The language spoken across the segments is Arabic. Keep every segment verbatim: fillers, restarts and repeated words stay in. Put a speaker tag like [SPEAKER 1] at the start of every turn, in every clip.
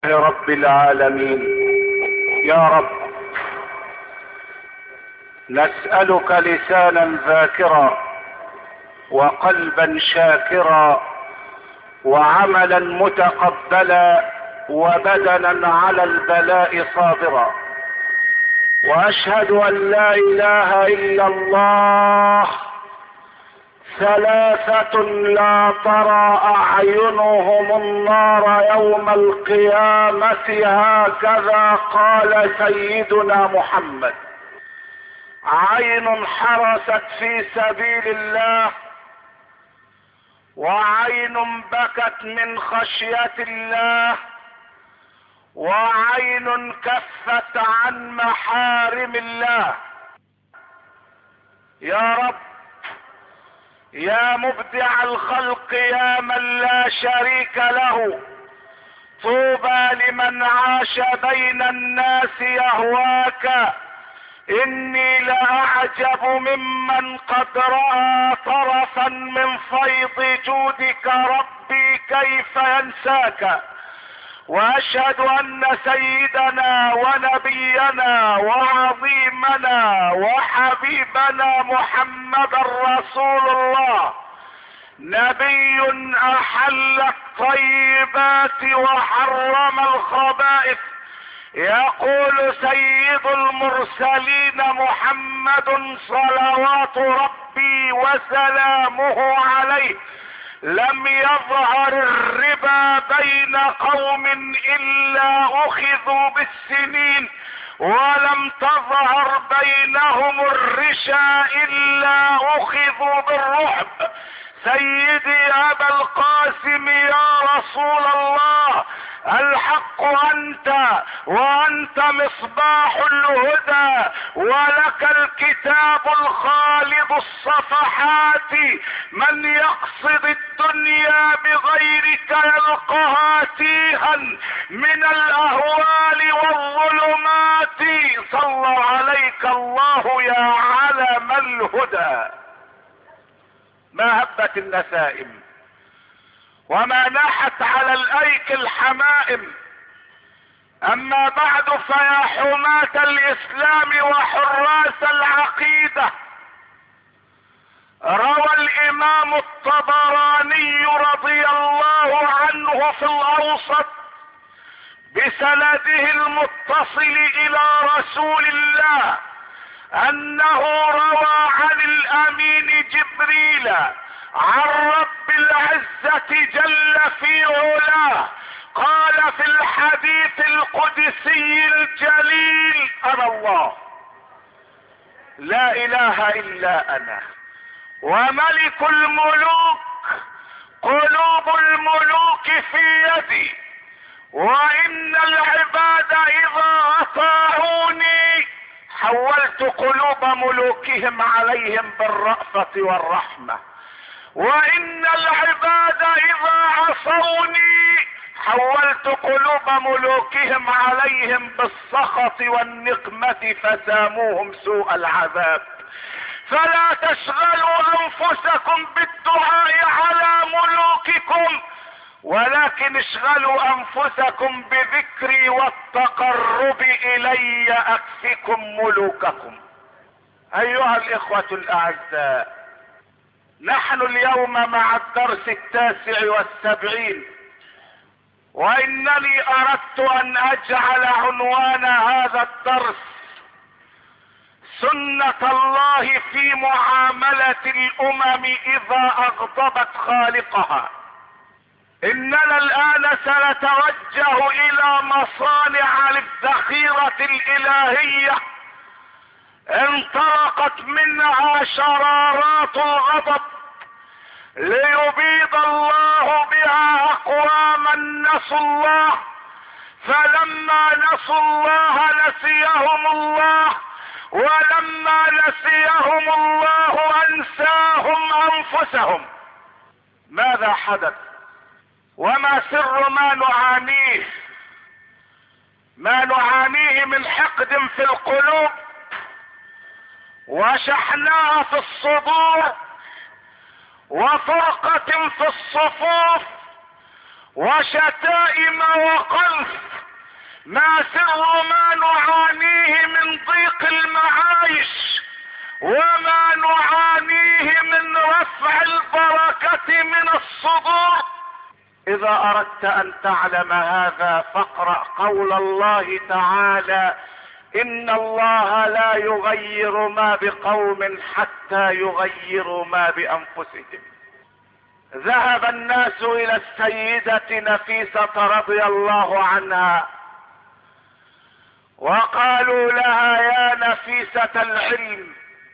[SPEAKER 1] رب العالمين. يا رب، نسألك لسانا ذاكرا وقلبا شاكرا وعملا متقبلا وبدنا على البلاء صابرا، واشهد ان لا اله الا الله ثلاثة لا ترى اعينهم النار يوم القيامة، هكذا قال سيدنا محمد: عين حرست في سبيل الله، وعين بكت من خشية الله، وعين كفت عن محارم الله. يا رب، يا مبدع الخلق، يا من لا شريك له، طوبى لمن عاش بين الناس يهواك. اني لاعجب ممن قد رأى طرفا من فيض جودك ربي كيف ينساك. واشهد ان سيدنا ونبينا وعظيمنا وحبيبنا محمد رسول الله نبي احل الطيبات وحرم الخبائث. يقول سيد المرسلين محمد صلوات ربي وسلامه عليه: لم يظهر الربا بين قوم الا اخذوا بالسنين، ولم تظهر بينهم الرشا الا اخذوا بالرعب. سيدي ابا القاسم يا رسول الله، الحق انت، وانت مصباح الهدى، ولك الكتاب الخالد الصفحات. من يقصد الدنيا بغيرك يلقها تيها من الاهوال والظلمات. صلى عليك الله يا علم الهدى. ما هبت النسائم وما ناحت على الايك الحمائم. اما بعد، فيا حماة الاسلام وحراس العقيدة، روى الامام الطبراني رضي الله عنه في الاوسط بسنده المتصل الى رسول الله انه روى عن الامين جبريل عن رب العزة جل في علاه قال في الحديث القدسي الجليل: انا الله لا اله الا انا وملك الملوك، قلوب الملوك في يدي، وان العباد اذا اطاعوني حولت قلوب ملوكهم عليهم بالرأفة والرحمة، وان العباد اذا عصوني حولت قلوب ملوكهم عليهم بالسخط والنقمة فساموهم سوء العذاب. فلا تشغلوا انفسكم بالدعاء على ملوككم، ولكن اشغلوا انفسكم بذكري والتقرب الي اكفكم ملوككم. ايها الاخوة الاعزاء، نحن اليوم مع الدرس التاسع والسبعين، وانني اردت ان اجعل عنوان هذا الدرس: سنة الله في معاملة الامم اذا اغضبت خالقها. اننا الان سنتوجه الى مصانع للذخيرة الالهية انطلقت منها شرارات الغضب ليبيد الله بها اقواما نسوا الله، فلما نسوا الله نسيهم الله، ولما نسيهم الله انساهم انفسهم. ماذا حدث؟ وما سر ما نعانيه؟ ما نعانيه من حقد في القلوب، وشحناء في الصدور، وفرقة في الصفوف، وشتائم وقذف ما سر ما نعانيه من ضيق المعايش وما نعانيه من رفع البركة من الصدور. اذا اردت ان تعلم هذا فاقرأ قول الله تعالى: ان الله لا يغير ما بقوم حتى يغيروا ما بانفسهم. ذهب الناس الى السيدة نفيسة رضي الله عنها وقالوا لها: يا نفيسة العلم،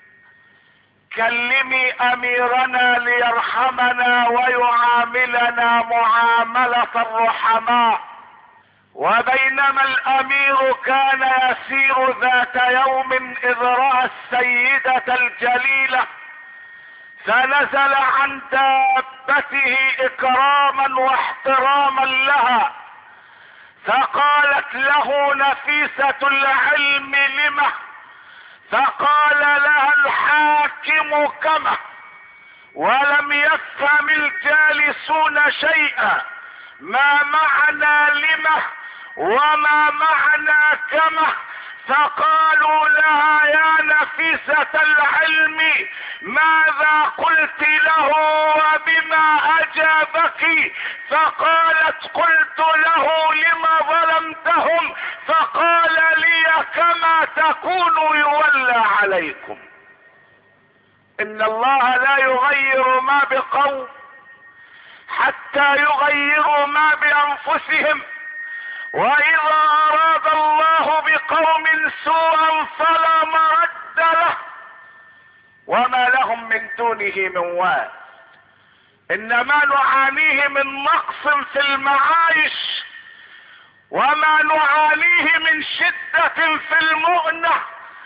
[SPEAKER 1] كلمي اميرنا ليرحمنا ويعاملنا معاملة الرحماء. وبينما الامير كان يسير ذات يوم اذ رأى السيدة الجليلة فنزل عن دابته اكراما واحتراما لها، فقالت له نفيسة العلم: لمه؟ فقال لها الحاكم: كما. ولم يفهم الجالسون شيئا، ما معنى لمه وما معنى كما؟ فقالوا لها: يا نفيسة العلم، ماذا قلت له وبما اجابك؟ فقالت: قلت له: لما ظلمتهم؟ فقال لي: كما تكون يولى عليكم. ان الله لا يغير ما بقوم حتى يغيروا ما بانفسهم، واذا اراد الله بقوم سوءا فلا مرد له وما لهم من دونه من وال. انما نعانيه من نقص في المعايش وما نعانيه من شدة في المؤنة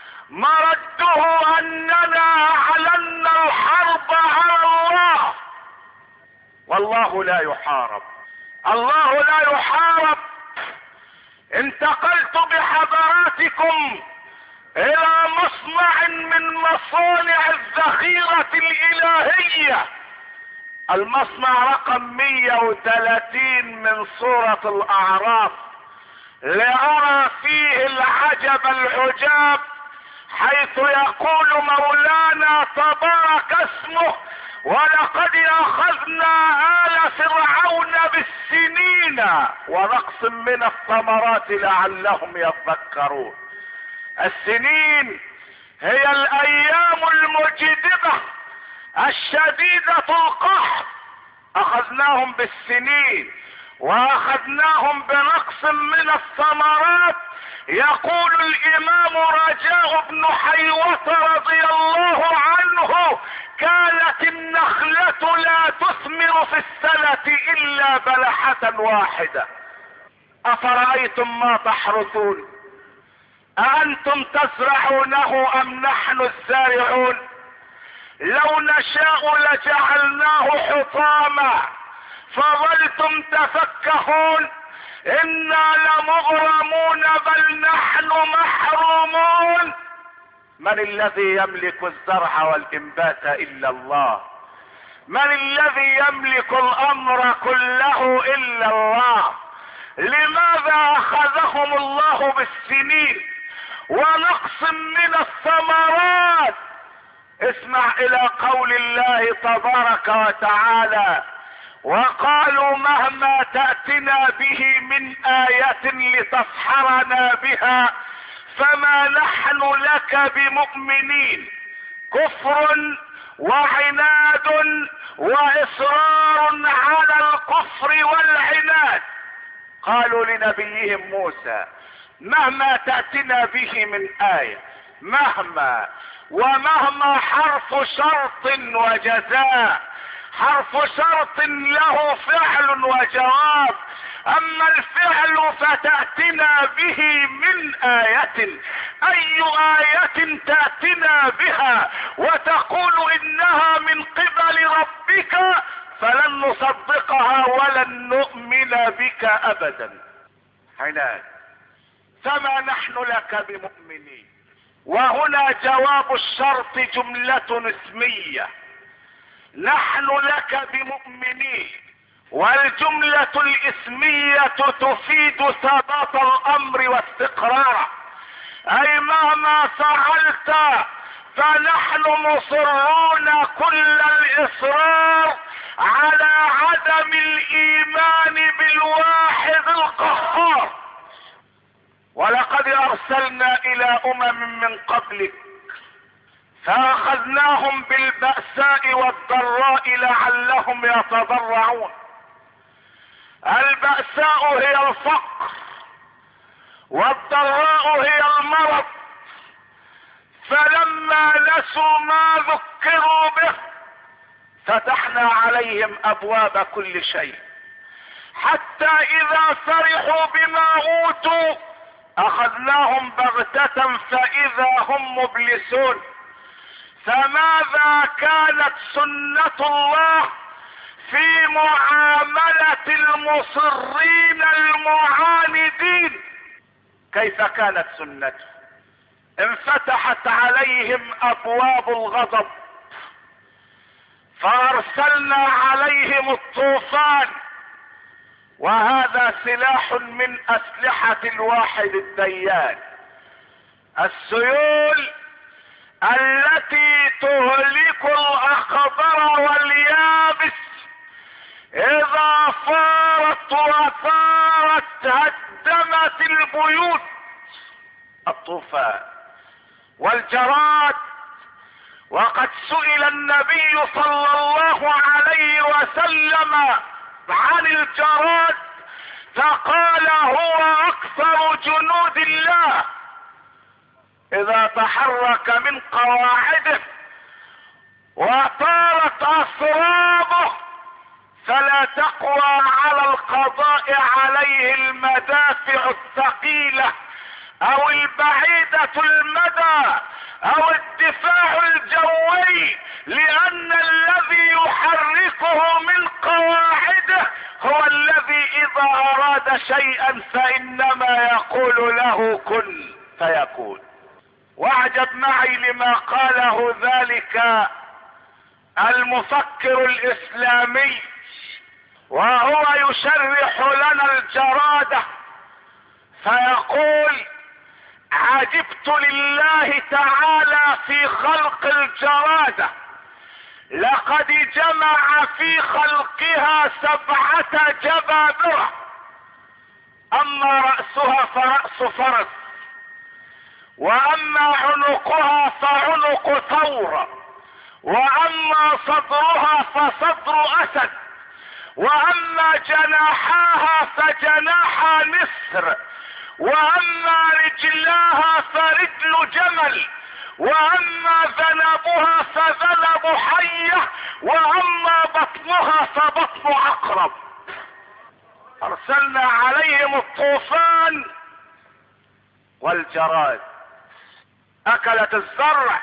[SPEAKER 1] مرده اننا اعلنا الحرب على الله، والله لا يحارب. الله لا يحارب. انتقلت بحضراتكم الى مصنع من مصانع الذخيرة الالهية، المصنع رقم مية وثلاثين من سورة الاعراف، لأرى فيه العجب العجاب، حيث يقول مولانا تبارك اسمه: ولقد اخذنا آل فرعون بالسنين ونقص من الثمرات لعلهم يذكرون. السنين هي الايام المجدبة الشديدة القهر، اخذناهم بالسنين واخذناهم بنقص من الثمرات. يقول الامام رجاء بن حيوة رضي الله عنه: كانت النخلة لا تثمر في السنة الا بلحة واحدة. افرأيتم ما تحرثون، أأنتم تزرعونه ام نحن الزارعون؟ لو نشاء لجعلناه حطاما فظلتم تفكهون، انا لمغرمون بل نحن محرومون. من الذي يملك الزرع والانبات الا الله؟ من الذي يملك الامر كله الا الله؟ لماذا اخذهم الله بالسنين ونقص من الثمرات؟ اسمع الى قول الله تبارك وتعالى: وقالوا مهما تأتنا به من آية لتسحرنا بها فما نحن لك بمؤمنين. كفر وعناد واصرار على الكفر والعناد. قالوا لنبيهم موسى: مهما تأتنا به من آية. مهما، ومهما حرف شرط وجزاء، حرف شرط له فعل وجواب، اما الفعل فتأتنا به من آية. اي آية تأتنا بها وتقول انها من قبل ربك فلن نصدقها ولن نؤمن بك ابدا. عناد. فما نحن لك بمؤمنين. وهنا جواب الشرط جملة اسمية. نحن لك بمؤمنين والجملة الاسمية تفيد ثبات الامر واستقراره، اي مهما فعلت فنحن مصرون كل الاصرار على عدم الايمان بالواحد القهار. ولقد ارسلنا الى امم من قبلك فاخذناهم بالبأساء والضراء لعلهم يتضرعون. البأساء هي الفقر والضراء هي المرض، فلما نسوا ما ذكروا به فتحنا عليهم ابواب كل شيء، حتى اذا فرحوا بما اوتوا اخذناهم بغتة فاذا هم مبلسون. فماذا كانت سنة الله في معاملة المصرين المعاندين؟ كيف كانت سنته؟ انفتحت عليهم ابواب الغضب فارسلنا عليهم الطوفان، وهذا سلاح من اسلحة الواحد الديان. السيول التي تهلك الاخضر واليابس اذا فارت وثارت هدمت البيوت. الطوفان والجراد، وقد سئل النبي صلى الله عليه وسلم عن الجراد فقال هو اكثر جنود الله، اذا تحرك من قواعده وطارت اسرابه فلا تقوى على القضاء عليه المدافع الثقيلة او البعيدة المدى او الدفاع الجوي، لان الذي يحركه من قواعده هو الذي اذا اراد شيئا فانما يقول له كن فيكون. واعجب معي لما قاله ذلك المفكر الاسلامي وهو يشرح لنا الجرادة، فيقول عجبت لله تعالى في خلق الجرادة، لقد جمع في خلقها سبعة جبابرة، اما رأسها فرأس فرس، واما عنقها فعنق ثور، واما صدرها فصدر اسد، واما جناحاها فجناحا نسر، واما رجلاها فرجل جمل، واما ذنبها فذنب حية، واما بطنها فبطن عقرب. ارسلنا عليهم الطوفان والجراد، اكلت الزرع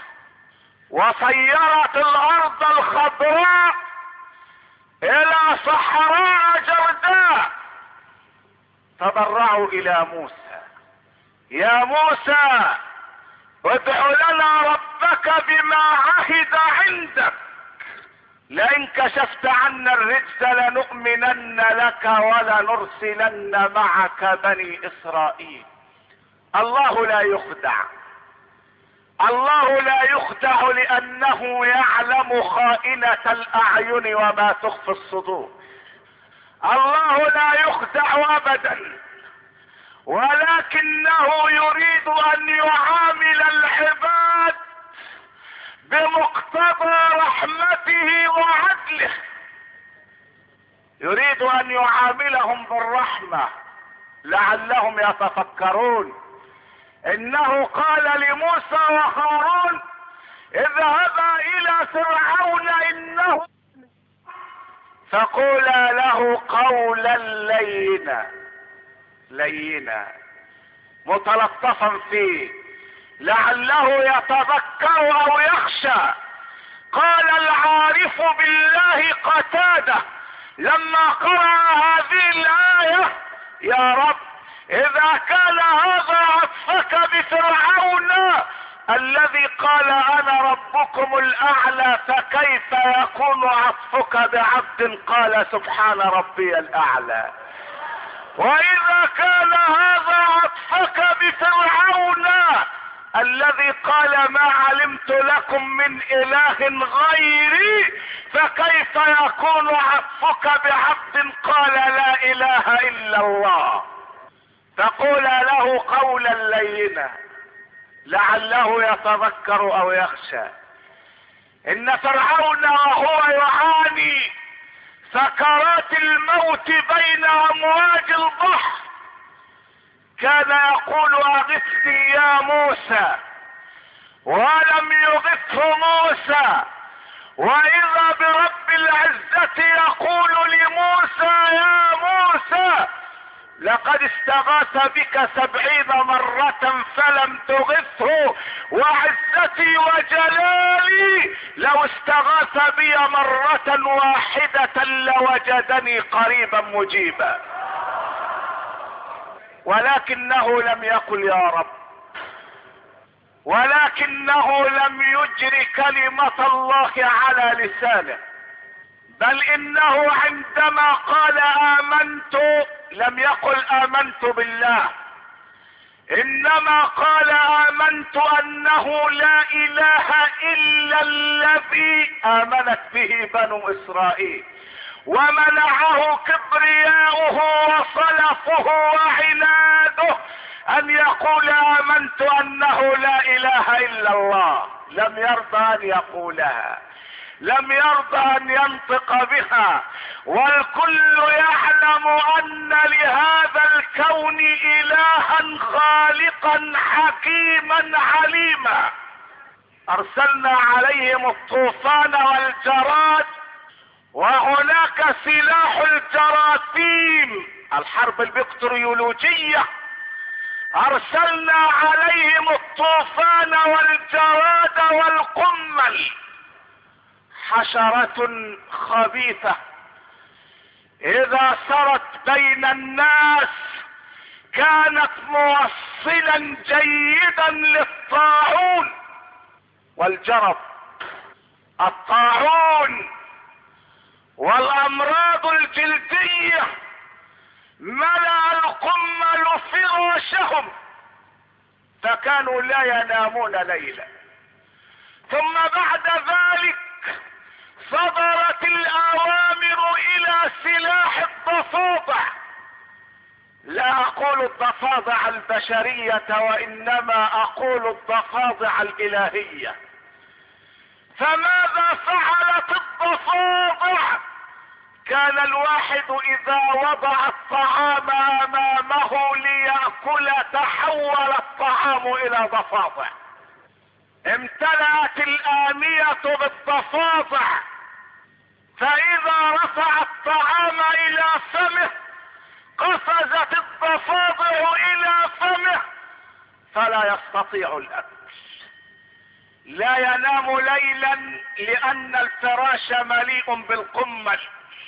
[SPEAKER 1] وصيرت الارض الخضراء الى صحراء جرداء. تضرعوا الى موسى، يا موسى ادع لنا ربك بما عهد عندك، لئن كشفت عنا الرجز لنؤمنن لك ولنرسلن معك بني اسرائيل. الله لا يخدع، الله لا يخدع لانه يعلم خائنة الاعين وما تخفي الصدور. الله لا يخدع ابدا، ولكنه يريد ان يعامل العباد بمقتضى رحمته وعدله، يريد ان يعاملهم بالرحمة لعلهم يتفكرون. انه قال لموسى وهارون اذهبا الى فرعون انه، فقولا له قولا لينا لينا متلطفا فيه لعله يتذكر او يخشى. قال العارف بالله قتادة لما قرأ هذه الآية يا رب اذا كان هذا عطفك بفرعون الذي قال انا ربكم الاعلى فكيف يكون عطفك بعبد قال سبحان ربي الاعلى؟ واذا كان هذا عطفك بفرعون الذي قال ما علمت لكم من اله غيري فكيف يكون عطفك بعبد قال لا اله الا الله؟ فقول له قولا لينا لعله يتذكر او يخشى. ان فرعون وهو يعاني سكرات الموت بين امواج البحر كان يقول اغثني يا موسى، ولم يغثه موسى، واذا برب العزة يقول لموسى يا موسى لقد استغاث بك سبعين مرة فلم تغثه، وعزتي وجلالي لو استغاث بي مرة واحدة لوجدني قريبا مجيبا. ولكنه لم يقل يا رب، ولكنه لم يجر كلمة الله على لسانه، بل انه عندما قال امنت لم يقل امنت بالله، انما قال امنت انه لا اله الا الذي امنت به بنو اسرائيل، ومنعه كبرياؤه وصلفه وعناده ان يقول امنت انه لا اله الا الله. لم يرضى ان يقولها، لم يرضى ان ينطق بها، والكل يعلم ان لهذا الكون الها خالقا حكيما عليما. ارسلنا عليهم الطوفان والجراد، وهناك سلاح الجراثيم الحرب البكتيريولوجية. ارسلنا عليهم الطوفان والجراد والقمل، حشرة خبيثة اذا سرت بين الناس كانت موصلا جيدا للطاعون والجرب. الطاعون والامراض الجلدية ملأ القمل فراشهم فكانوا لا ينامون ليلا. ثم بعد ذلك صدرت الاوامر الى سلاح الضفادع، لا اقول الضفادع البشرية وانما اقول الضفادع الالهية. فماذا فعلت الضفادع؟ كان الواحد اذا وضع الطعام امامه ليأكل تحول الطعام الى ضفادع، امتلأت الآنية بالضفادع، فاذا رفع الطعام الى فمه قفزت الضفادع الى فمه فلا يستطيع الاكل. لا ينام ليلا لان الفراش مليء بالقمل،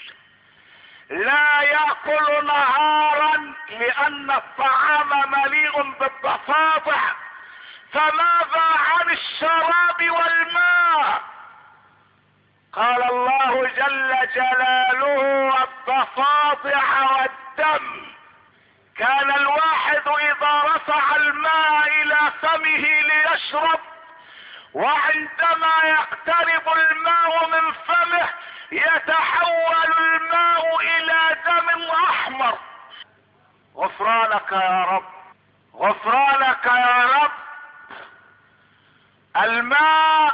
[SPEAKER 1] لا يأكل نهارا لان الطعام مليء بالضفادع. فماذا عن الشراب والماء؟ قال الله جل جلاله الضفادع والدم. كان الواحد اذا رفع الماء الى فمه ليشرب، وعندما يقترب الماء من فمه يتحول الماء الى دم احمر. غفرانك يا رب، غفرانك يا رب. الماء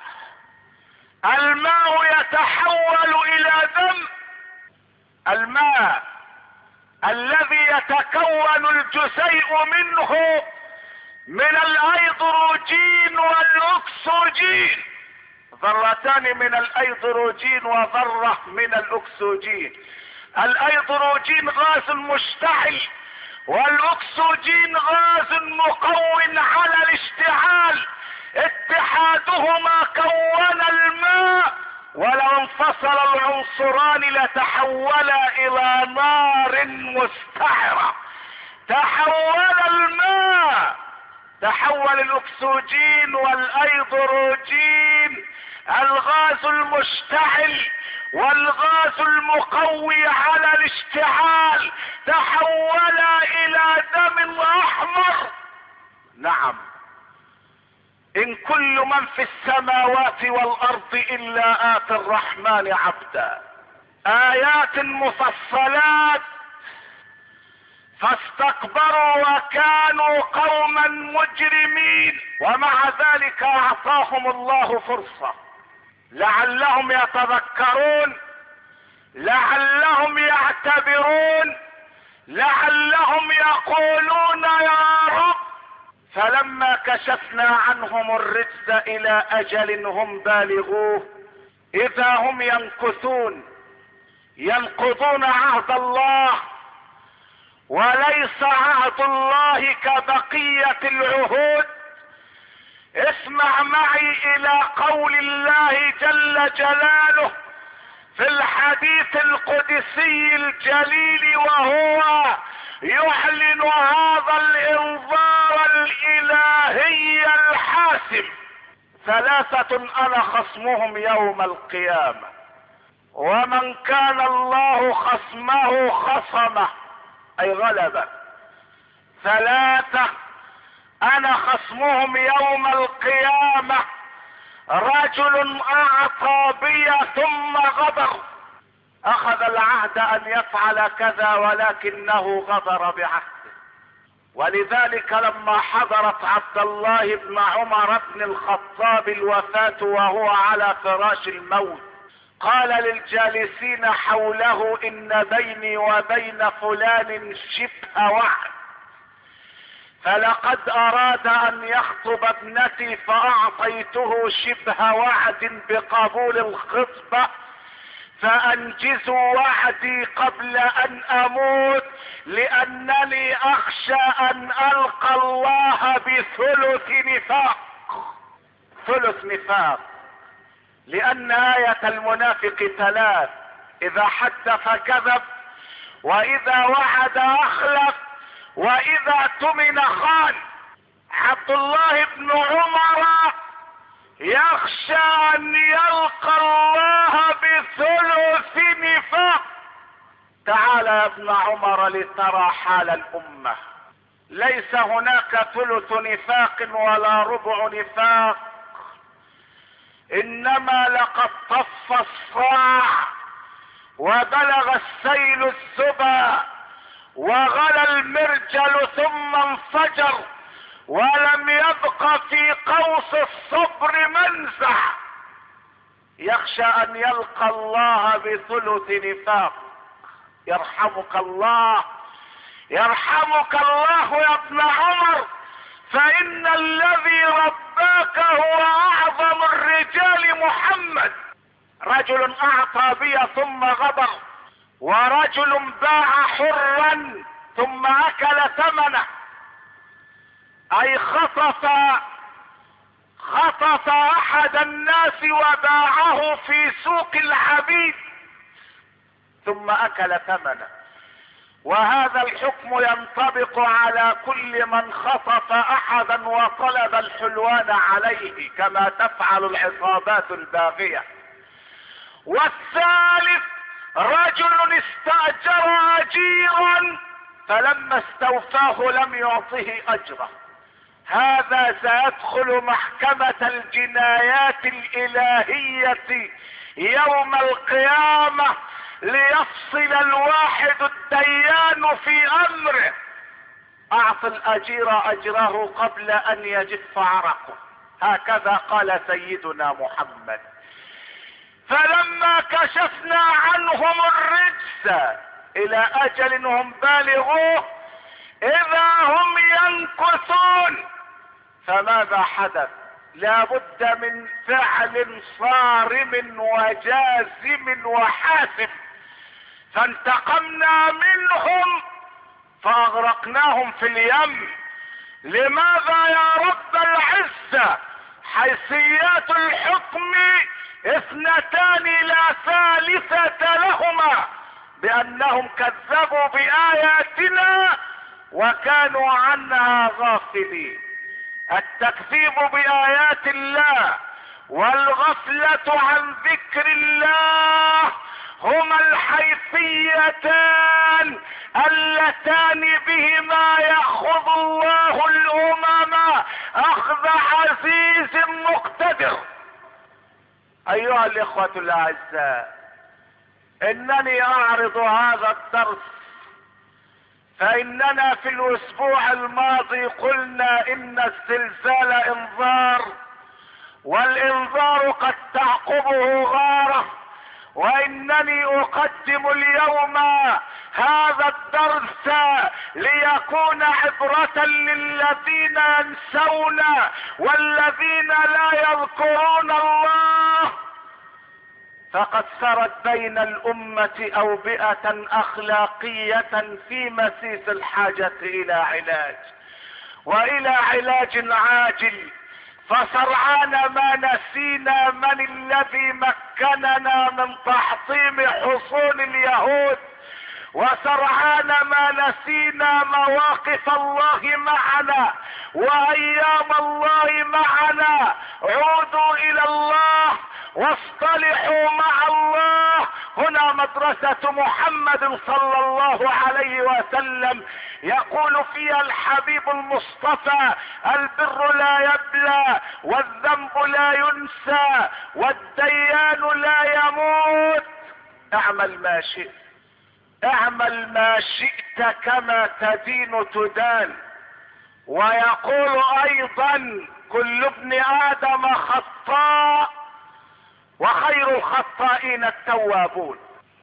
[SPEAKER 1] الماء يتحول الى دم. الماء الذي يتكون الجزيء منه من الايدروجين والاكسجين، ذرتان من الايدروجين وذرة من الاكسجين. الايدروجين غاز مشتعل، والاكسجين غاز مقوٍ على الاشتعال. اتحادهما كون الماء، ولو انفصل العنصران لتحولا الى نار مستعرة. تحول الماء تحول الاكسجين والايدروجين الغاز المشتعل والغاز المقوي على الاشتعال تحولا الى دم احمر. نعم، ان كل من في السماوات والارض الا اتي الرحمن عبدا. ايات مفصلات، فاستكبروا وكانوا قوما مجرمين، ومع ذلك اعطاهم الله فرصة لعلهم يتذكرون، لعلهم يعتبرون، لعلهم يقولون يا رب. فلما كشفنا عنهم الرجز الى اجل هم بالغوه اذا هم ينكثون، ينقضون عهد الله، وليس عهد الله كبقية العهود. اسمع معي الى قول الله جل جلاله في الحديث القدسي الجليل وهو يعلن هذا الانذار الالهي الحاسم: ثلاثة انا خصمهم يوم القيامة، ومن كان الله خصمه خصمه اي غلبه. ثلاثة انا خصمهم يوم القيامة: رجل اعطى بي ثم غدر، اخذ العهد ان يفعل كذا ولكنه غدر بعهده. ولذلك لما حضرت عبد الله بن عمر بن الخطاب الوفاة وهو على فراش الموت، قال للجالسين حوله: ان بيني وبين فلان شبه وعد، فلقد اراد ان يخطب ابنتي فاعطيته شبه وعد بقبول الخطبة، فانجزوا وعدي قبل ان اموت، لانني اخشى ان القى الله بثلث نفاق. ثلث نفاق، لان آية المنافق ثلاث: اذا حدث كذب، واذا وعد اخلف، واذا اؤتمن خان. عبد الله بن عمر يخشى ان يلقى الله بثلث نفاق. تعال يا ابن عمر لترى حال الامة، ليس هناك ثلث نفاق ولا ربع نفاق، انما لقد طف الصاع وبلغ السيل الزبا وغلى المرجل ثم انفجر، ولم يبق في قوس الصبر منزع. يخشى ان يلقى الله بثلث نفاق. يرحمك الله، يرحمك الله يا ابن عمر، فان الذي رباك هو اعظم الرجال محمد. رجل اعطى بي ثم غدر، ورجل باع حرا ثم اكل ثمنه، اي خطف خطف احد الناس وباعه في سوق العبيد ثم اكل ثمنه. وهذا الحكم ينطبق على كل من خطف احدا وطلب الحلوان عليه، كما تفعل العصابات الباغية. والثالث رجل استأجر اجيرا فلما استوفاه لم يعطه اجره. هذا سيدخل محكمة الجنايات الالهية يوم القيامة ليفصل الواحد الديان في امره. اعط الاجير اجره قبل ان يجف عرقه، هكذا قال سيدنا محمد. فلما كشفنا عنهم الرجس الى اجل هم بالغوه اذا هم ينكثون. فماذا حدث؟ لا بد من فعل صارم وجازم وحاسم. فانتقمنا منهم فاغرقناهم في اليم. لماذا يا رب العزة؟ حيثيات الحكم اثنتان لا ثالثة لهما، بانهم كذبوا باياتنا وكانوا عنها غافلين. التكذيب بآيات الله والغفلة عن ذكر الله هما الحيثيتان اللتان بهما يأخذ الله الأمم أخذ عزيز مقتدر. أيها الإخوة الأعزاء، إنني أعرض هذا الدرس فإننا في الأسبوع الماضي قلنا إن الزلزال إنذار، والإنذار قد تعقبه غارة، وإنني أقدم اليوم هذا الدرس ليكون عبرة للذين ينسون والذين لا يذكرون الله. فقد سرت بين الأمة أوبئة أخلاقية في مسيس الحاجة إلى علاج، وإلى علاج عاجل. فسرعان ما نسينا من الذي مكننا من تحطيم حصون اليهود، وسرعان ما نسينا مواقف الله معنا وايام الله معنا. عودوا الى الله واصطلحوا مع الله. هنا مدرسة محمد صلى الله عليه وسلم يقول فيها الحبيب المصطفى: البر لا يبلى، والذنب لا ينسى، والديان لا يموت. اعمل ما شئت، اعمل ما شئت كما تدين تدان. ويقول ايضا: كل ابن ادم خطاء وخير الخطائين التوابون.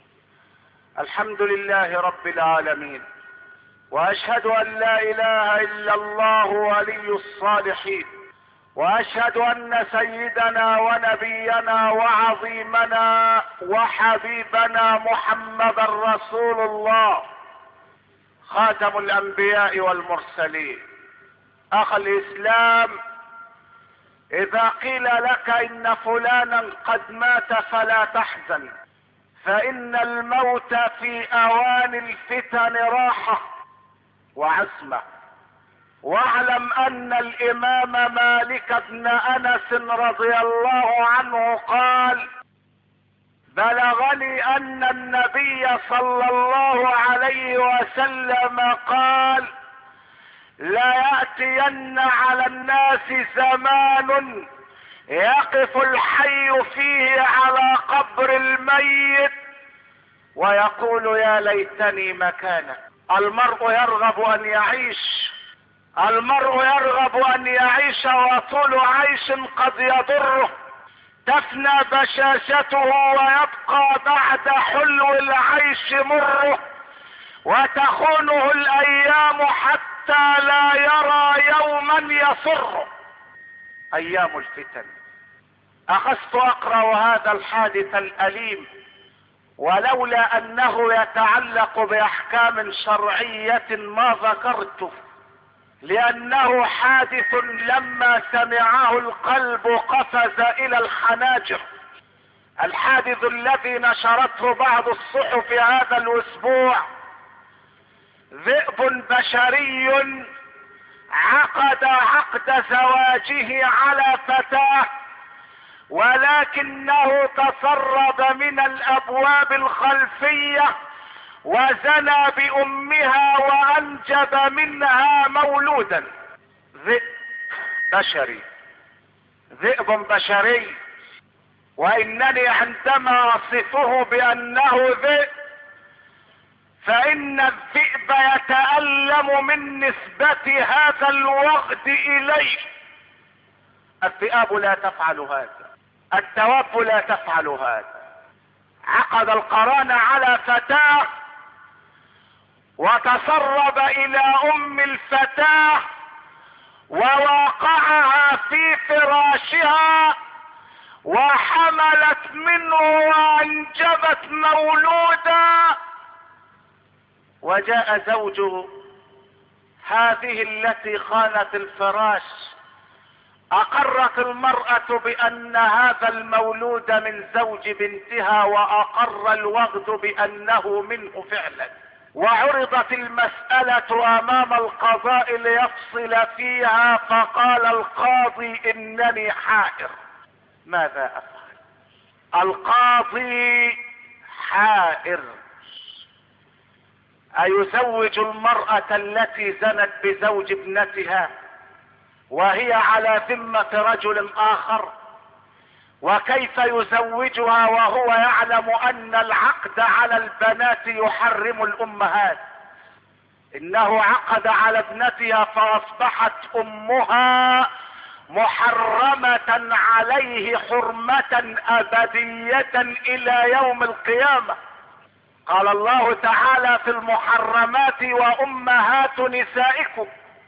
[SPEAKER 1] الحمد لله رب العالمين، واشهد ان لا اله الا الله ولي الصالحين، واشهد ان سيدنا ونبينا وعظيمنا وحبيبنا محمدا رسول الله خاتم الانبياء والمرسلين. اخ الاسلام، اذا قيل لك ان فلانا قد مات فلا تحزن، فان الموت في اوان الفتن راحة وعزمة. واعلم ان الامام مالك بن انس رضي الله عنه قال: بلغني ان النبي صلى الله عليه وسلم قال: لا يأتين على الناس زمان يقف الحي فيه على قبر الميت ويقول: يا ليتني مكانك. المرء يرغب ان يعيش، المرء يرغب ان يعيش، وطول عيش قد يضره. تفنى بشاشته ويبقى بعد حلو العيش مره، وتخونه الايام حتى لا يرى يوما يسره. ايام الفتن. اخذت اقرأ هذا الحادث الاليم، ولولا انه يتعلق باحكام شرعية ما ذكرته، لانه حادث لما سمعه القلب قفز الى الحناجر. الحادث الذي نشرته بعض الصحف هذا الاسبوع: ذئب بشري عقد عقد زواجه على فتاة، ولكنه تسرب من الابواب الخلفية وزنى بامها وانجب منها مولودا. ذئب بشري، ذئب بشري، وانني عندما اصفه بانه ذئب فان الذئب يتألم من نسبة هذا الوغد اليه. الذئاب لا تفعل هذا، الدواب لا تفعل هذا. عقد القران على فتاة وتسرب الى ام الفتاة وواقعها في فراشها وحملت منه وانجبت مولودا. وجاء زوج هذه التي خانت الفراش، اقرت المرأة بان هذا المولود من زوج بنتها، واقر الوغد بانه منه فعلا. وعرضت المسألة امام القضاء ليفصل فيها، فقال القاضي انني حائر، ماذا افعل؟ القاضي حائر، ايزوج المرأة التي زنت بزوج ابنتها وهي على ذمة رجل اخر؟ وكيف يزوجها وهو يعلم ان العقد على البنات يحرم الامهات؟ انه عقد على ابنتها فاصبحت امها محرمة عليه حرمة ابدية الى يوم القيامة. قال الله تعالى في المحرمات وامهات نسائكم،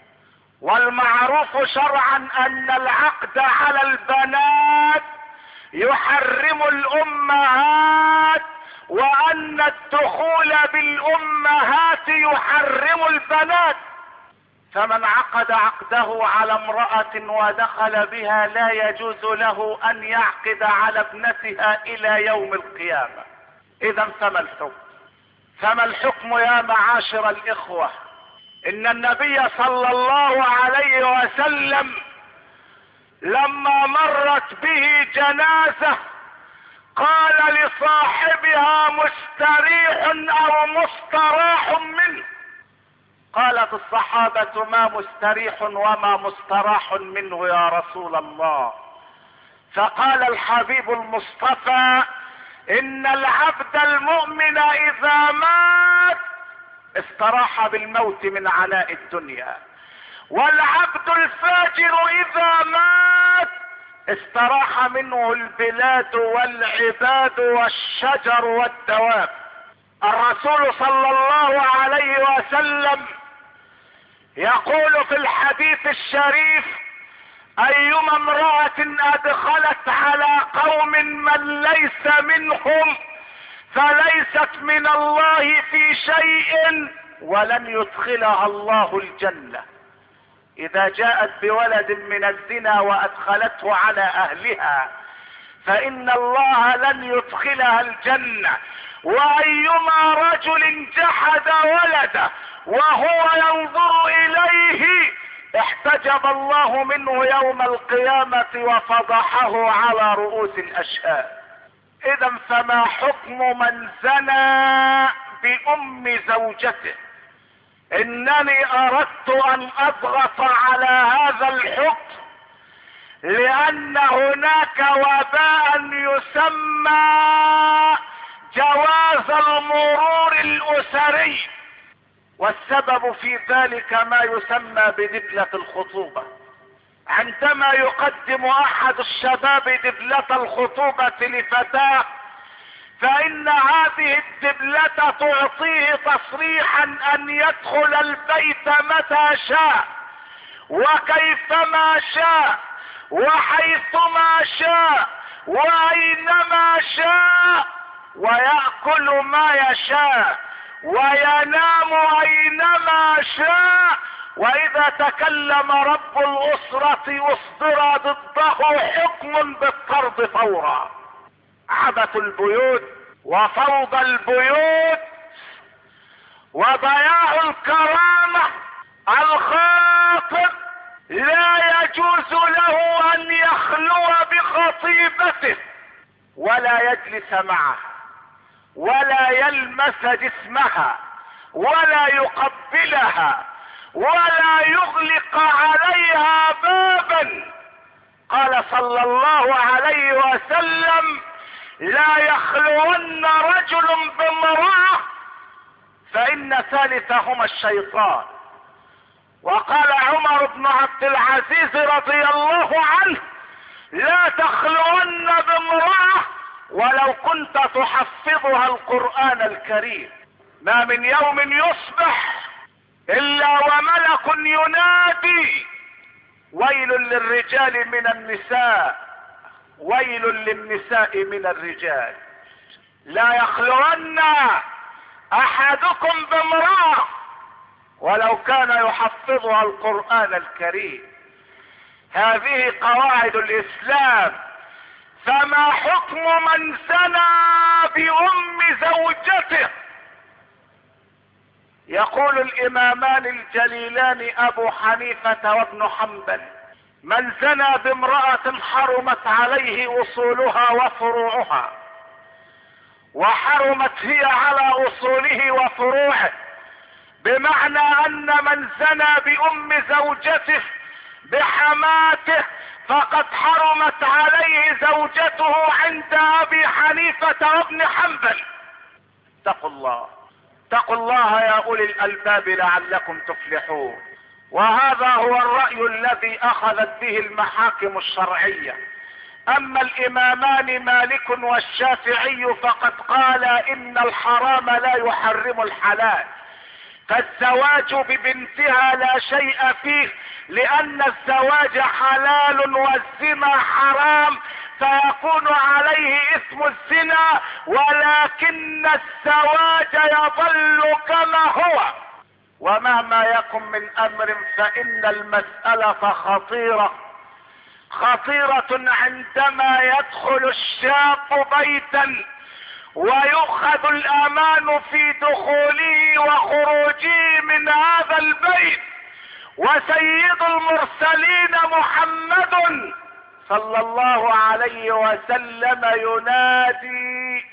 [SPEAKER 1] والمعروف شرعا ان العقد على البنات يحرم الامهات، وان الدخول بالامهات يحرم البنات. فمن عقد عقده على امرأة ودخل بها لا يجوز له ان يعقد على ابنتها الى يوم القيامة. اذا فما الحكم؟ فما الحكم يا معاشر الاخوة؟ ان النبي صلى الله عليه وسلم لما مرت به جنازة قال لصاحبها مستريح او مستراح منه؟ قالت الصحابة ما مستريح وما مستراح منه يا رسول الله؟ فقال الحبيب المصطفى ان العبد المؤمن اذا مات استراح بالموت من عناء الدنيا، والعبد الفاجر اذا مات استراح منه البلاد والعباد والشجر والدواب. الرسول صلى الله عليه وسلم يقول في الحديث الشريف ايما امرأة ادخلت على قوم من ليس منهم فليست من الله في شيء ولن يدخلها الله الجنة. اذا جاءت بولد من الزنا وادخلته على اهلها فان الله لن يدخلها الجنة. وايما رجل جحد ولده وهو ينظر اليه احتجب الله منه يوم القيامة وفضحه على رؤوس الاشهاد. اذا فما حكم من زنى بام زوجته؟ انني اردت ان اضغط على هذا الحكم لان هناك وباء يسمى جواز المرور الاسري، والسبب في ذلك ما يسمى بدبلة الخطوبة. عندما يقدم احد الشباب دبلة الخطوبة لفتاة فان هذه الدبلة تعطيه تصريحا ان يدخل البيت متى شاء وكيفما شاء وحيثما شاء واينما شاء، ويأكل ما يشاء وينام اينما شاء، واذا تكلم رب الاسرة اصدر ضده حكم بالطرد فورا. عبث البيوت وفوضى البيوت وضياع الكرامة. الخاطب لا يجوز له ان يخلو بخطيبته ولا يجلس معها ولا يلمس جسمها ولا يقبلها ولا يغلق عليها بابا. قال صلى الله عليه وسلم لا يخلون رجل بامرأة فان ثالثهما الشيطان. وقال عمر بن عبد العزيز رضي الله عنه لا تخلون بامرأة ولو كنت تحفظها القرآن الكريم. ما من يوم يصبح الا وملك ينادي ويل للرجال من النساء ويل للنساء من الرجال. لا يخلون احدكم بامرأة ولو كان يحفظها القرآن الكريم. هذه قواعد الاسلام. فما حكم من زنى بام زوجته؟ يقول الامامان الجليلان ابو حنيفة وابن حنبل: من زنى بامرأة حرمت عليه اصولها وفروعها، وحرمت هي على اصوله وفروعه، بمعنى ان من زنى بام زوجته بحماته فقد حرمت عليه زوجته عند ابي حنيفة وابن حنبل. اتقوا الله، اتقوا الله يا اولي الالباب لعلكم تفلحون. وهذا هو الرأي الذي اخذت به المحاكم الشرعية. اما الامامان مالك والشافعي فقد قال ان الحرام لا يحرم الحلال، فالزواج ببنتها لا شيء فيه، لان الزواج حلال والزنا حرام، فيكون عليه اسم الزنا، ولكن الزواج يظل كما هو. ومهما يكن من امر فان المسألة خطيرة خطيرة عندما يدخل الشاب بيتا ويؤخذ الامان في دخوله وخروجه من هذا البيت، وسيد المرسلين محمد صلى الله عليه وسلم ينادي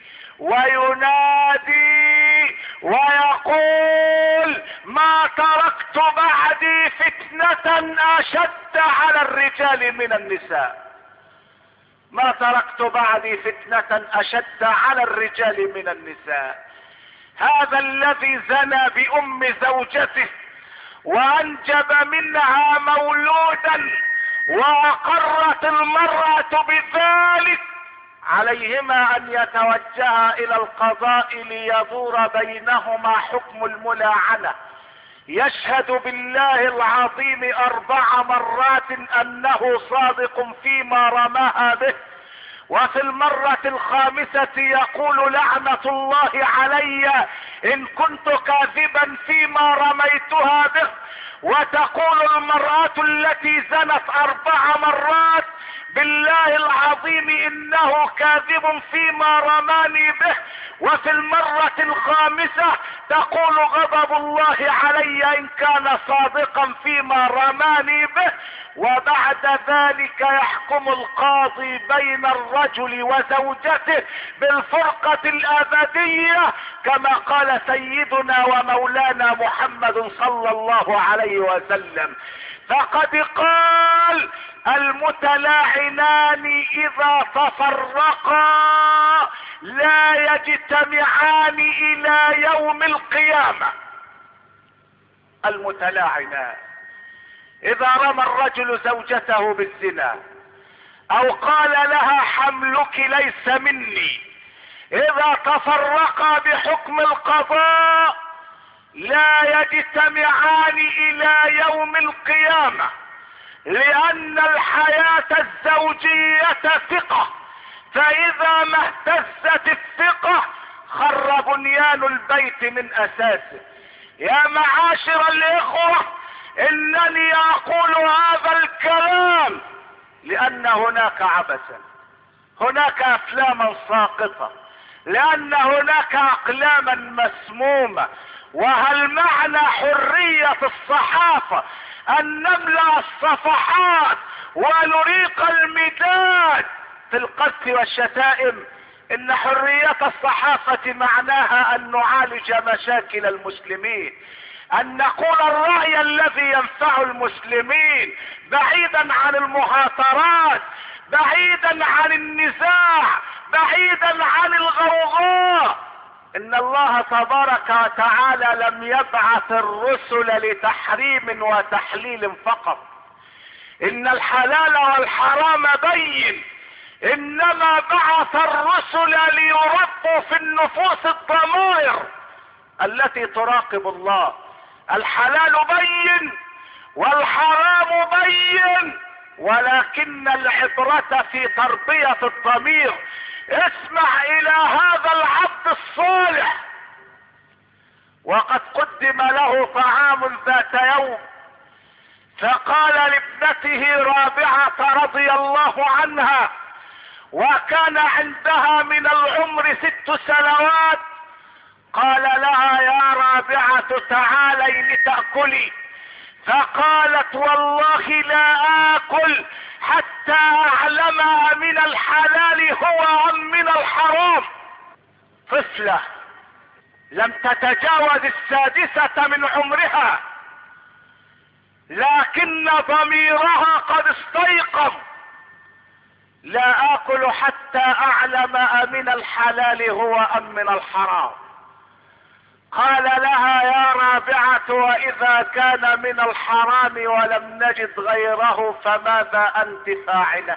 [SPEAKER 1] وينادي ويقول: ما تركت بعدي فتنة اشد على الرجال من النساء، ما تركت بعدي فتنة اشد على الرجال من النساء. هذا الذي زنى بام زوجته وانجب منها مولودا واقرت المرأة بذلك، عليهما ان يتوجها الى القضاء ليدور بينهما حكم الملاعنة. يشهد بالله العظيم اربع مرات انه صادق فيما رماها به، وفي المرة الخامسة يقول: لعنة الله علي ان كنت كاذبا فيما رميتها به. وتقول المرأة التي زنت اربع مرات: بالله العظيم انه كاذب فيما رماني به. وفي المرة الخامسة تقول: غضب الله علي ان كان صادقا فيما رماني به. وبعد ذلك يحكم القاضي بين الرجل وزوجته بالفرقة الابدية، كما قال سيدنا ومولانا محمد صلى الله عليه وسلم. فقد قال: المتلاعنان اذا تفرقا لا يجتمعان الى يوم القيامة. المتلاعنان اذا رمى الرجل زوجته بالزنا او قال لها حملك ليس مني، اذا تفرقا بحكم القضاء لا يجتمعان الى يوم القيامة، لان الحياة الزوجية ثقة، فاذا ما اهتزت الثقة خر بنيان البيت من اساسه. يا معاشر الاخوة، انني اقول هذا الكلام لان هناك عبثا، هناك افلاما ساقطة، لان هناك اقلاما مسمومة. وهل معنى حرية الصحافة ان نملأ الصفحات ونريق المداد في القذف والشتائم؟ ان حرية الصحافة معناها ان نعالج مشاكل المسلمين، ان نقول الرأي الذي ينفع المسلمين، بعيدا عن المهاترات، بعيدا عن النزاع، بعيدا عن الغوغاء. ان الله تبارك وتعالى لم يبعث الرسل لتحريم وتحليل فقط، ان الحلال والحرام بين، انما بعث الرسل ليربوا في النفوس الضمائر التي تراقب الله. الحلال بين والحرام بين، ولكن العبرة في تربية الضمير. اسمع الى هذا العبد الصالح، وقد قدم له طعام ذات يوم، فقال لابنته رابعة رضي الله عنها، وكان عندها من العمر ست سنوات: قال لها يا رابعة تعالي لتأكلي، فقالت والله لا آكل حتى أعلم من الحلال هو أم من الحرام. طفلة لم تتجاوز السادسة من عمرها، لكن ضميرها قد استيقظ. لا آكل حتى أعلم أمن الحلال هو أم من الحرام. قال لها يا رابعة وإذا كان من الحرام ولم نجد غيره فماذا أنت فاعلة؟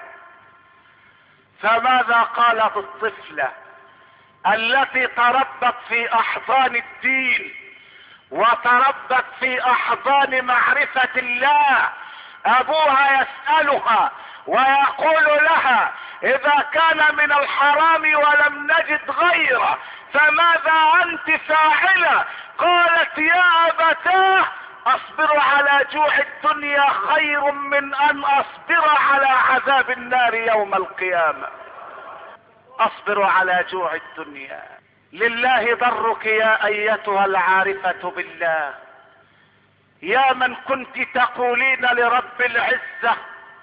[SPEAKER 1] فماذا قالت الطفلة التي تربت في أحضان الدين وتربت في أحضان معرفة الله؟ أبوها يسألها ويقول لها إذا كان من الحرام ولم نجد غيره فماذا أنت فاعلة؟ قالت يا أبتاه أصبر على جوع الدنيا خير من أن أصبر على عذاب النار يوم القيامة. أصبر على جوع الدنيا. لله ضرك يا أيتها العارفة بالله، يا من كنت تقولين لرب العزة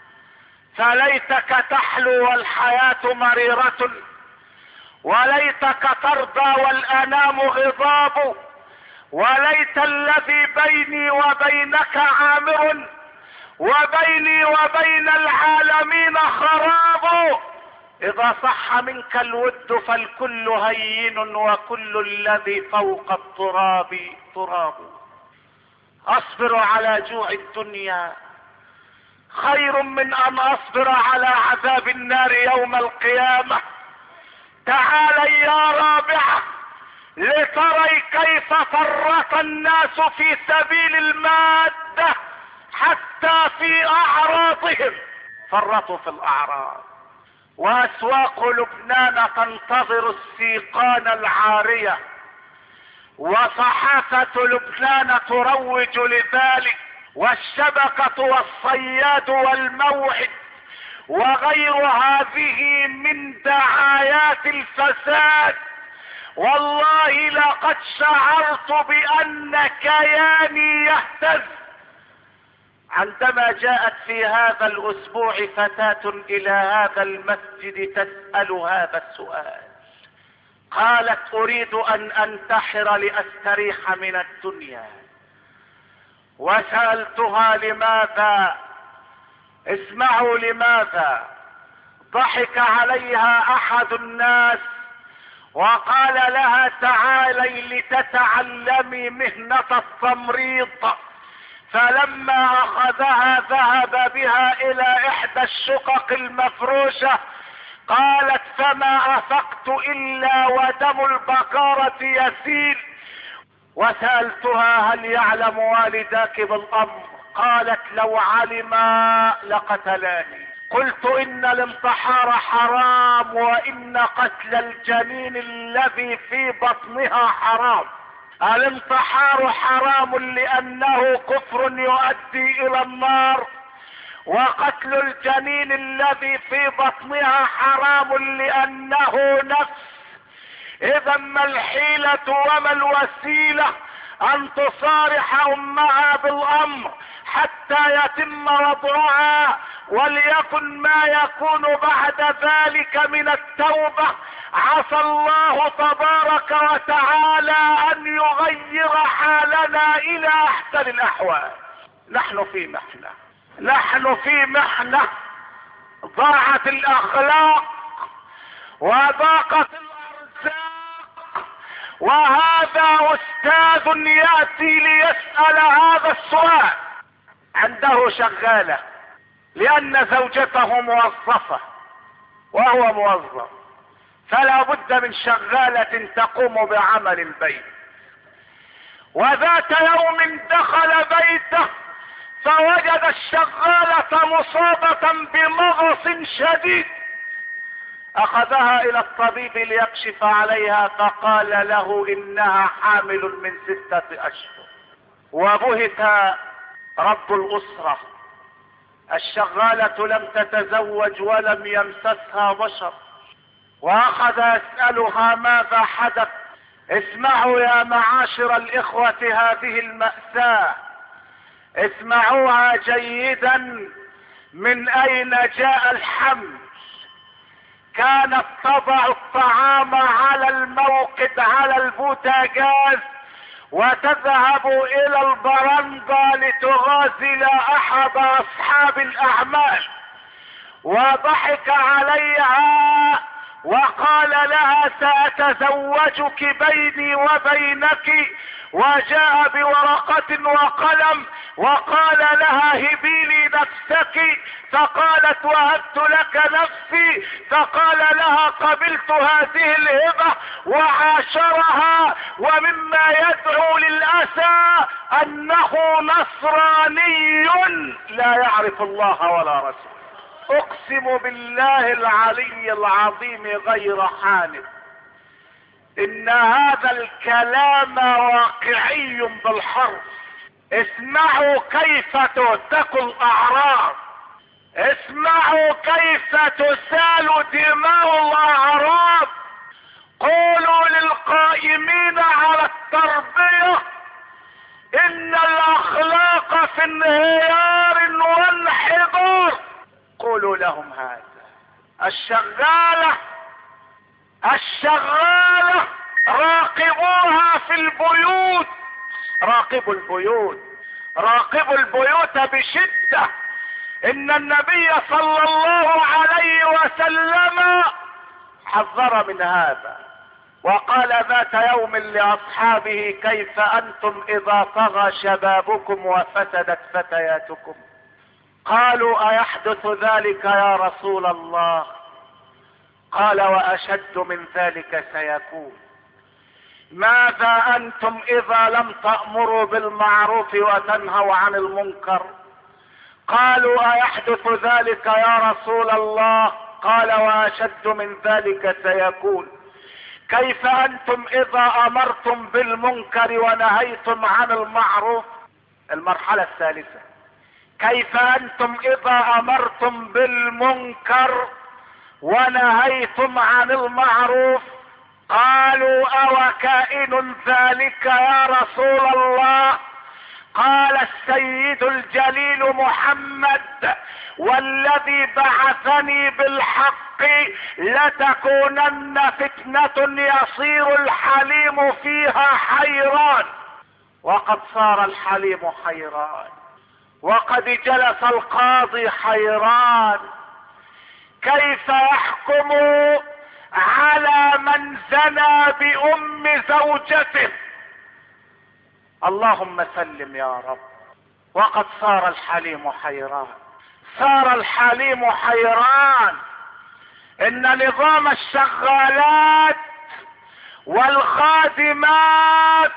[SPEAKER 1] فليتك تحلو والحياة مريرة، وليتك ترضى والأنام غضاب، وليت الذي بيني وبينك عامر وبيني وبين العالمين خراب. إذا صح منك الود فالكل هين وكل الذي فوق التراب تراب. أصبر على جوع الدنيا خير من أن أصبر على عذاب النار يوم القيامة. تعالي يا رابعة لتري كيف فرط الناس في سبيل المادة حتى في أعراضهم، فرطوا في الأعراض. وأسواق لبنان تنتظر السيقان العارية، وصحافة لبنان تروج لذلك، والشبكة والصياد والموعد وغير هذه من دعايات الفساد. والله لقد شعرت بأن كياني يهتز عندما جاءت في هذا الأسبوع فتاة إلى هذا المسجد تسأل هذا السؤال. قالت أريد أن أنتحر لأستريح من الدنيا. وسألتها لماذا؟ اسمعوا لماذا. ضحك عليها أحد الناس وقال لها تعالي لتتعلمي مهنة التمريض. فلما أخذها ذهب بها إلى إحدى الشقق المفروشة. قالت فما أفقت إلا ودم البقرة يسيل. وسألتها هل يعلم والداك بالأمر؟ قالت لو علما لقتلاني. قلت إن الانتحار حرام وإن قتل الجنين الذي في بطنها حرام. الانتحار حرام لأنه كفر يؤدي إلى النار، وقتل الجنين الذي في بطنها حرام لأنه نفس. إذا ما الحيلة وما الوسيلة أن تصارح أمها بالأمر حتى يتم وضعها، وليكن ما يكون بعد ذلك من التوبة. عسى الله تبارك وتعالى أن يغير حالنا إلى أحسن الأحوال. نحن في محنة، نحن في محنة. ضاعت الأخلاق وضاقت الأرزاق، وهذا أستاذ يأتي ليسأل هذا السؤال. عنده شغالة لأن زوجته موظفة وهو موظف، فلا بد من شغالة تقوم بعمل البيت. وذات يوم دخل بيته فوجد الشغالة مصابة بمغص شديد. أخذها إلى الطبيب ليكشف عليها فقال له إنها حامل من ستة أشهر. وبهت رب الأسرة. الشغالة لم تتزوج ولم يمسسها بشر، وأخذ يسألها ماذا حدث. اسمعوا يا معاشر الاخوة هذه المأساة، اسمعوها جيدا. من اين جاء الحمل؟ كانت تضع الطعام على الموقد على البوتاجاز وتذهب الى البرندة لتغازل احد اصحاب الاعمال، وضحك عليها وقال لها سأتزوجك بيني وبينك، وجاء بورقة وقلم وقال لها هبي لي نفسك، فقالت وهبت لك نفسي، فقال لها قبلت هذه الهبة وعاشرها. ومما يدعو للأسى أنه نصراني لا يعرف الله ولا رسوله. اقسم بالله العلي العظيم غير حانث ان هذا الكلام واقعي بالحرف. اسمعوا كيف تهتك الاعراض، اسمعوا كيف تسال دماء الاعراض. قولوا للقائمين على التربية ان الاخلاق في انهيار وانحدار، قولوا لهم هذا. الشغالة الشغالة راقبوها في البيوت، راقبوا البيوت، راقبوا البيوت بشدة. ان النبي صلى الله عليه وسلم حذر من هذا وقال ذات يوم لاصحابه كيف انتم اذا طغى شبابكم وفسدت فتياتكم؟ قالوا ايحدث ذلك يا رسول الله؟ قال واشد من ذلك سيكون. ماذا انتم اذا لم تأمروا بالمعروف وتنهوا عن المنكر؟ قالوا ايحدث ذلك يا رسول الله؟ قال واشد من ذلك سيكون. كيف انتم اذا امرتم بالمنكر ونهيتم عن المعروف؟ المرحلة الثالثة، كيف انتم اذا امرتم بالمنكر ونهيتم عن المعروف؟ قالوا او كائن ذلك يا رسول الله؟ قال السيد الجليل محمد والذي بعثني بالحق لتكونن فتنة يصير الحليم فيها حيران. وقد صار الحليم حيران، وقد جلس القاضي حيران. كيف يحكم على من زنى بأم زوجته؟ اللهم سلم يا رب. وقد صار الحليم حيران، صار الحليم حيران. ان نظام الشغالات والخادمات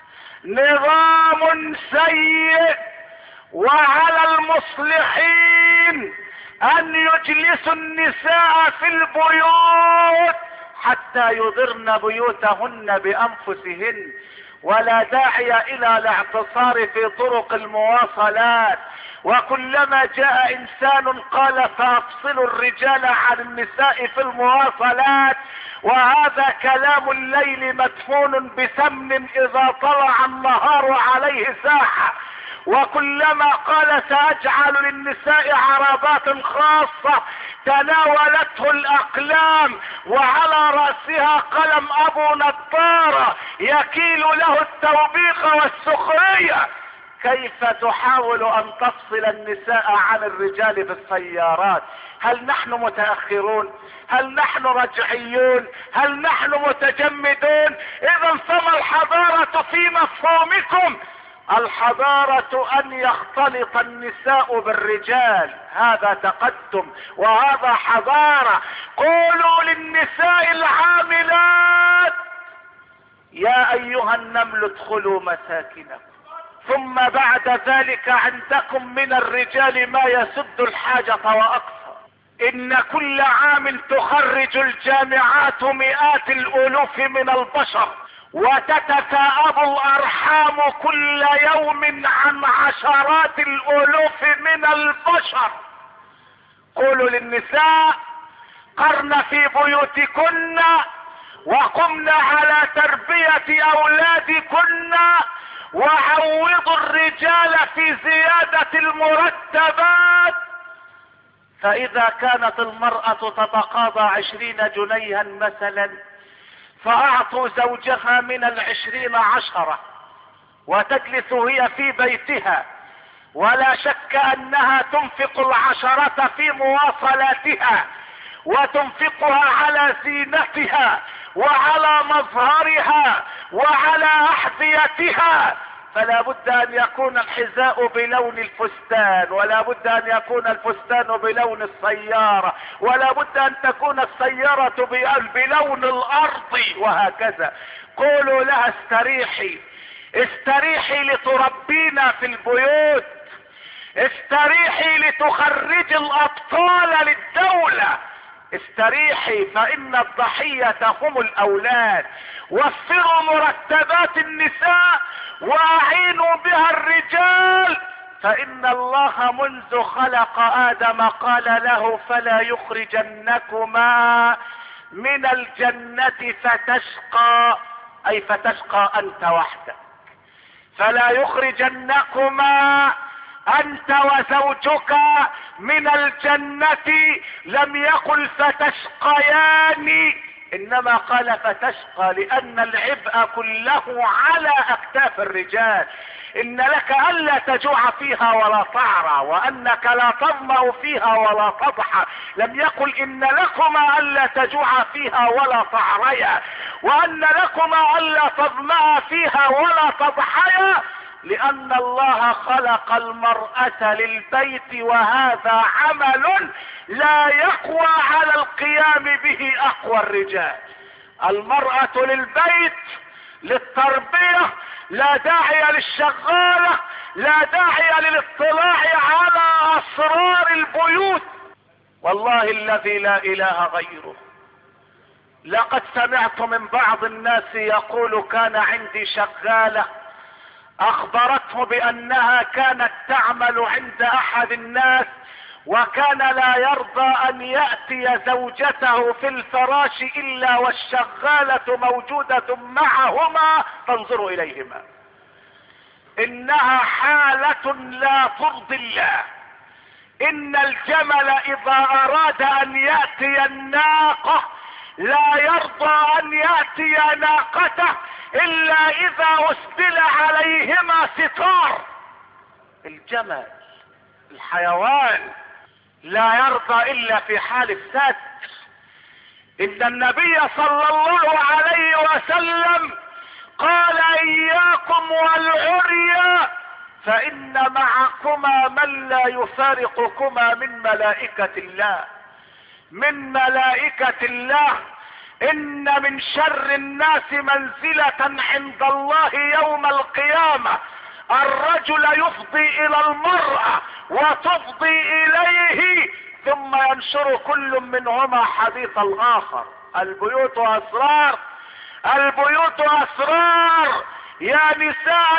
[SPEAKER 1] نظام سيء، وعلى المصلحين ان يجلسوا النساء في البيوت حتى يضرن بيوتهن بانفسهن، ولا داعي الى الاعتصار في طرق المواصلات. وكلما جاء انسان قال فافصلوا الرجال عن النساء في المواصلات، وهذا كلام الليل مدفون بسمن اذا طلع النهار عليه ساحة. وكلما قال ساجعل للنساء عربات خاصة تناولته الاقلام وعلى رأسها قلم ابو نضارة يكيل له التوبيخ والسخرية. كيف تحاول ان تفصل النساء عن الرجال بالسيارات؟ هل نحن متأخرون؟ هل نحن رجعيون؟ هل نحن متجمدون؟ اذا فما الحضارة في مفهومكم؟ الحضارة ان يختلط النساء بالرجال، هذا تقدم وهذا حضارة. قولوا للنساء العاملات يا ايها النمل ادخلوا مساكنكم، ثم بعد ذلك عندكم من الرجال ما يسد الحاجة واقصى. ان كل عام تخرج الجامعات مئات الالوف من البشر، وتتثاءب الارحام كل يوم عن عشرات الالوف من البشر. قولوا للنساء قرن في بيوتكن وقمنا على تربية اولادكن، وعوضوا الرجال في زيادة المرتبات. فاذا كانت المرأة تتقاضى عشرين جنيها مثلا، فاعطوا زوجها من العشرين عشرة، وتجلس هي في بيتها، ولا شك انها تنفق العشرة في مواصلاتها، وتنفقها على زينتها وعلى مظهرها وعلى احذيتها. فلا بد ان يكون الحذاء بلون الفستان، ولا بد ان يكون الفستان بلون السيارة، ولا بد ان تكون السيارة بلون الارض، وهكذا. قولوا لها استريحي، استريحي لتربينا في البيوت، استريحي لتخرج الاطفال للدولة، استريحي فان الضحية هم الاولاد. وفروا مرتبات النساء واعينوا بها الرجال، فان الله منذ خلق ادم قال له فلا يخرجنكما من الجنة فتشقى، اي فتشقى انت وحدك. فلا يخرجنكما انت وزوجك من الجنة، لم يقل فتشقيان، انما قال فتشقى، لان العبء كله على اكتاف الرجال. ان لك الا تجوع فيها ولا تعرى، وانك لا تظمأ فيها ولا تضحى. لم يقل ان لكما الا تجوع فيها ولا تعريا، وان لكما الا تظمأ فيها ولا تضحيا، لان الله خلق المرأة للبيت، وهذا عمل لا يقوى على القيام به اقوى الرجال. المرأة للبيت، للتربية، لا داعي للشغالة، لا داعي للاطلاع على اسرار البيوت. والله الذي لا اله غيره، لقد سمعت من بعض الناس يقول كان عندي شغالة اخبرته بانها كانت تعمل عند احد الناس، وكان لا يرضى ان يأتي زوجته في الفراش الا والشغالة موجودة معهما تنظر اليهما. انها حالة لا ترضي الله. ان الجمل اذا اراد ان يأتي الناقة لا يرضى ان يأتي ناقته الا اذا اسدل عليهما ستار. الجمل الحيوان لا يرضى الا في حال الستر. ان النبي صلى الله عليه وسلم قال اياكم والعري، فان معكما من لا يفارقكما من ملائكة الله، من ملائكة الله. ان من شر الناس منزلة عند الله يوم القيامة الرجل يفضي الى المرأة وتفضي اليه، ثم ينشر كل منهما حديث الاخر. البيوت اسرار، البيوت اسرار. يا نساء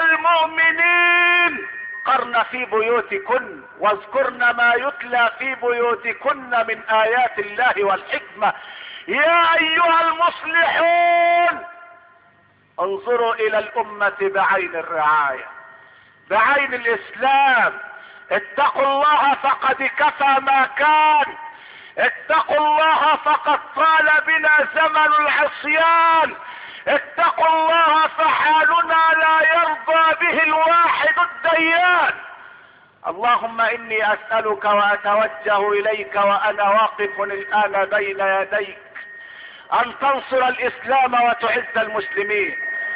[SPEAKER 1] المؤمنين قرن في بيوتكن واذكرن ما يتلى في بيوتكن من ايات الله والحكمة. يا ايها المصلحون انظروا الى الامة بعين الرعاية، بعين الاسلام. اتقوا الله فقد كفى ما كان، اتقوا الله فقد طال بنا زمن العصيان، اتقوا الله فحالنا لا يرضى به الواحد الديان. اللهم اني اسألك واتوجه اليك وانا واقف الان بين يديك ان تنصر الاسلام وتعز المسلمين.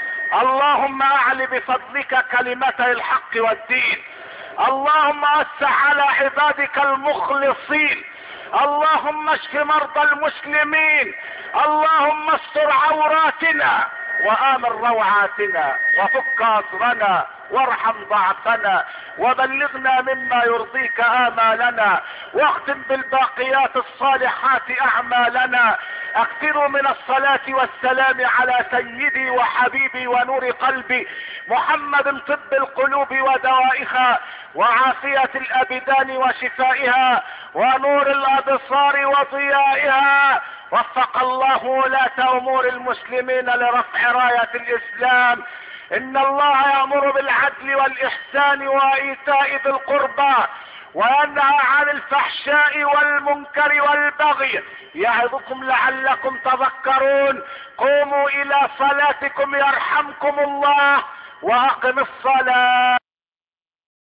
[SPEAKER 1] اللهم اعل بفضلك كلمتي الحق والدين. اللهم وسع على عبادك المخلصين. اللهم اشف مرضى المسلمين. اللهم استر عوراتنا وآمن روعاتنا وفك أسرنا وارحم ضعفنا وبلغنا مما يرضيك آمالنا واختم بالباقيات الصالحات أعمالنا. اكثروا من الصلاة والسلام على سيدي وحبيبي ونور قلبي محمد، طب القلوب ودوائها وعافية الأبدان وشفائها ونور الأبصار وضيائها وفق الله ولاة امور المسلمين لرفع راية الاسلام. ان الله يأمر بالعدل والاحسان وايتاء ذي القربى وينهى عن الفحشاء والمنكر والبغي يعظكم لعلكم تذكرون. قوموا الى صلاتكم يرحمكم الله واقم الصلاة.